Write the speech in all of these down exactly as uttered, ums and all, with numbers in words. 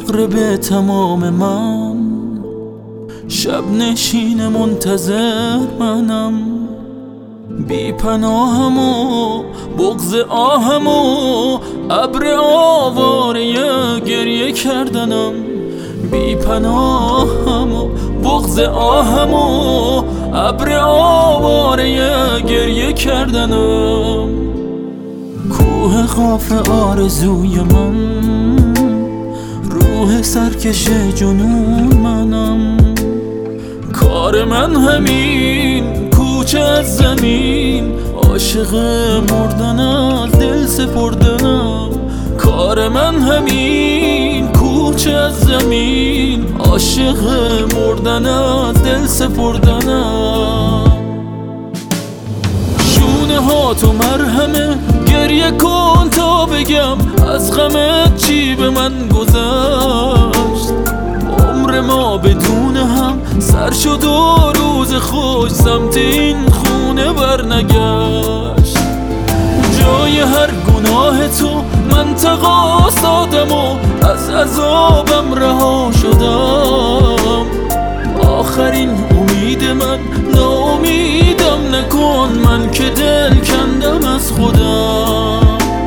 مغرب تمام من، شب نشین منتظر منم، بی پناهم و بغض آهم و ابر آواره گریه کردنم، بی پناهم و بغض آهم و ابر آواره گریه کردنم. کوه قاف آرزوی من، روح سرکش جنون منم، کار من همین کوچه از زمین، عاشق مردن از دل سپردنم، کار من همین کوچه از زمین، عاشق مردن از دل سپردنم. شونه ها تو مرهمه، گریه کن تا بگم از غمت چی به من گذشت. عمر ما بدون هم سر شد و روز خوش سمت این خونه برنگشت. جای هر گناه تو من تقاص دادم و از عذابم رها شدم. آخرین امید من ناامیدم نکن، من که دل کندم از خودم.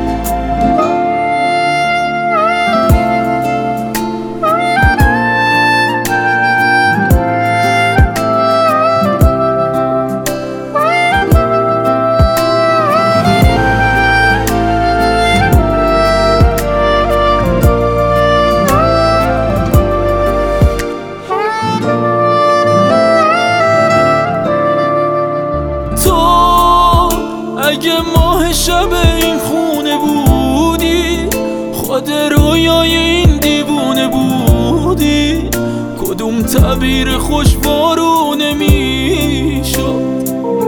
اگه ماه شب این خونه بودی، خود رویای این دیوونه بودی، کدوم تعبیر خوشبارونه میشد.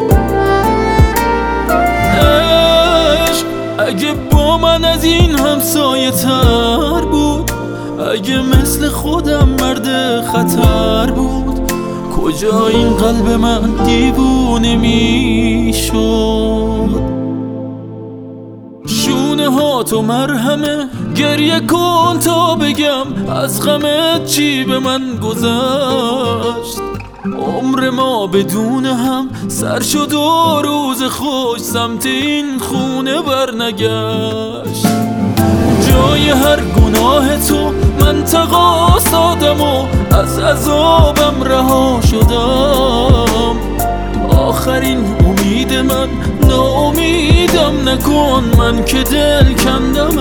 عشق اگه با من از این همسایه تر بود، اگه مثل خودم مرد خطر بود، کجا این قلب من دیوونه میشد. شونه ها تو مرهمه، گریه کن تا بگم از غمت چی به من گذشت. عمر ما بدون هم سر شد و روز خوش سمت این خونه برنگشت. جای هر گناه تو من تقاص دادم و از عذابم رها شدم. آخرین امید من ناامیدم نکن، من که دل کندم